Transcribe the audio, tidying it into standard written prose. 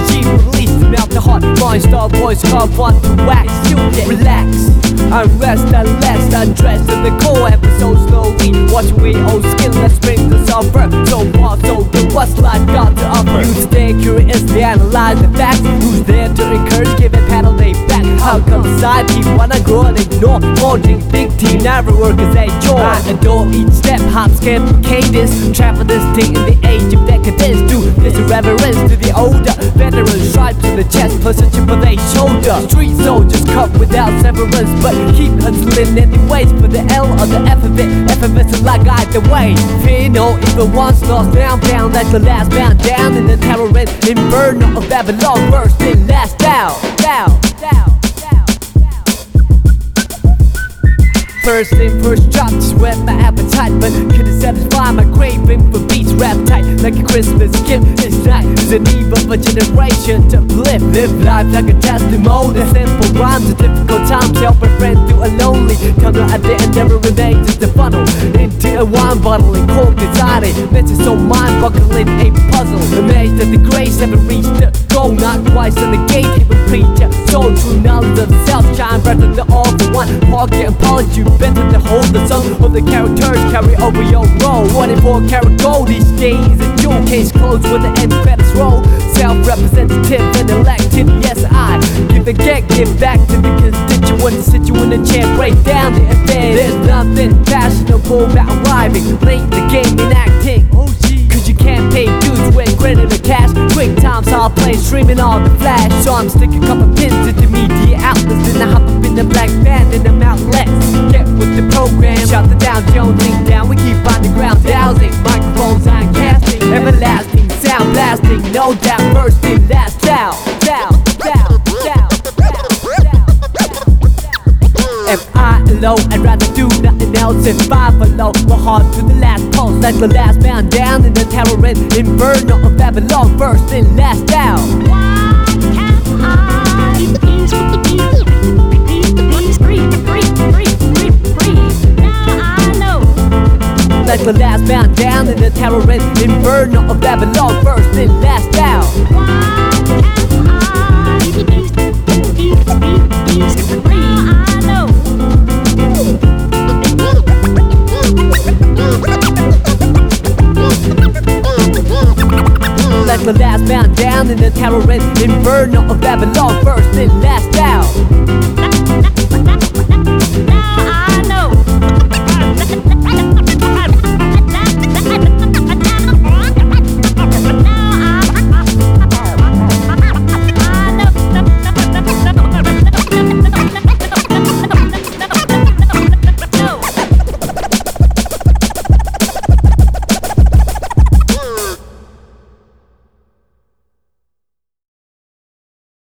energy release to melt the heart. Mind star voice called want to wax. You get relax, unrest, unless undressed in the core episode slowly. Watch away old skin, let's bring the suffer. So far, so good, what's life got to offer? You stay curiously analyze the facts. Who's there to encourage, give it paddle they back? How come side people wanna grow and ignore? Holding big team, never work as a chore. I adore each step, hop, skip, cadence. Travel this thing in the age of decadence. Do this reverence to the older veterans. Stripes to the chest, plus a chip on their shoulder. Street soldiers cut without severance, but keep hustling anyways for the L or the F of it. Effervescent like either way. Fear no evil once lost, down, bound like the last bound down in the terror and inferno of Babylon. First and last down, down, down. First in, first drop, just whet my appetite, but couldn't satisfy my craving for beats. Rap tight like a Christmas gift. This night is a need of a generation to live. Live life like a testimony. Simple rhymes at difficult times, help a friend through a lonely tunnel. At the end never remains just a funnel into a wine bottle and cork inside it. Meant to so mind-boggling a puzzle. Amazed that the grace never reached the goal. Not twice in the gate, even preacher. So true knowledge of self, shine brighter than all for one. Pocket and polish you better to hold the sun of the characters carry over your role. 24 karat gold each day is a jewel case closed with the end credits roll. Self-representative and elected, yes I give the gag, give back to the constituent. Sit you in a chair, break down the affair. There's nothing fashionable about arriving late in the game in acting. Cause you can't pay dues with credit or cash. Quick times I'll play streaming on the flash. So I'm sticking a couple pins to the media outlets. Then I hop up in the black band in the outlets. Get with the program, shout the Dow Jones thing down. We keep on the ground dowsing. Microphones on casting, everlasting sound blasting. No doubt, first and last down, down, down, down, down, down. If I alone, I'd rather do nothing else. If I below, we're hard to the last pulse. Like the last man down in the terror and inferno of Babylon. First and last down. Why can't I be free? Now I know. Like the last man down in the terror and inferno of Babylon. First and last down. Why can't I be free? Now I know. Like the last man down in the terror and inferno of Babylon. First and last down.